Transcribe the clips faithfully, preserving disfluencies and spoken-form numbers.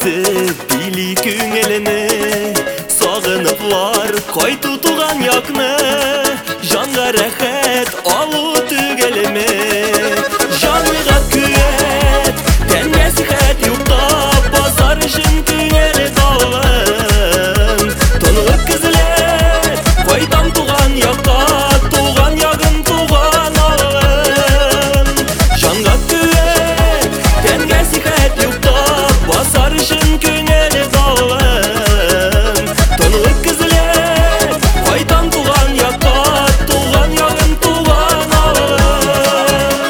Bili күңеліне сағыныплар қайту туған яқны жанға рәхәт алу түгеліме жаныға күйет тәнге сихәт юқтап басар үшін күңелі талын тонылып кізілет қайтам туған яққа туған яғын туған алын жанға күйет тәнге сихәт юқтап басар үшін күңелі талын тонылып кізілет қайтам туған яққа туған яғын туған алын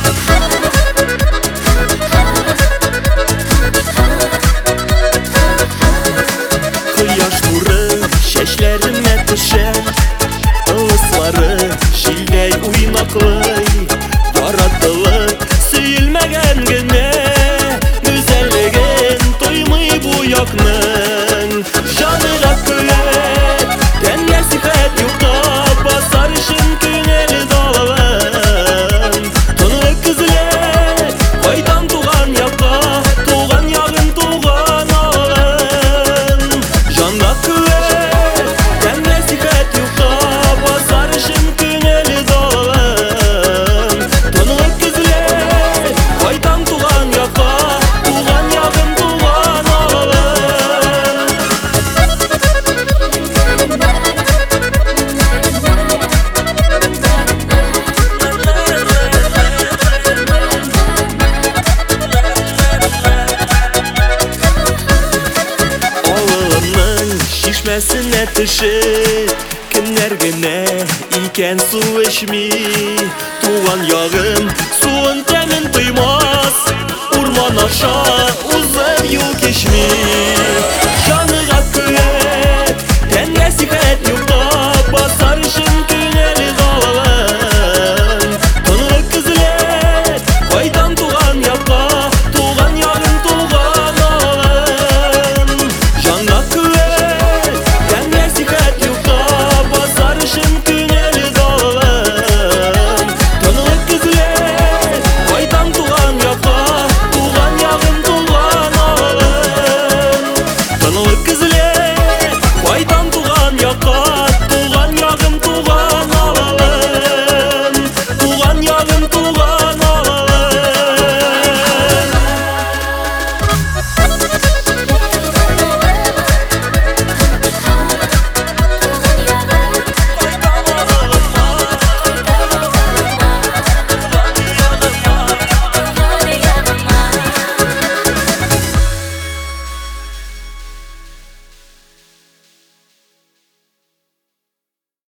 Құяш нуры шәчләремә төшәр ылыслары җилдәй уйнаклый яратылып сөелмәгән генә гүзәллеген тоймый бу якның жаныга көләт тәнгә сихәт юктап басар өчен күңел далын тынлык кызылет кайтам туган якка туган ягын туган алын жанга көләт тәнгә сихәт юктап басар өчен күңел далын тынлык кызылет кайтам туган якка туган ягын туган алын Авылымның шишмәсенә төшеп кемнәр генә икән су эчми туган ягым суын тәмен тоймас урман аша узып юл кичми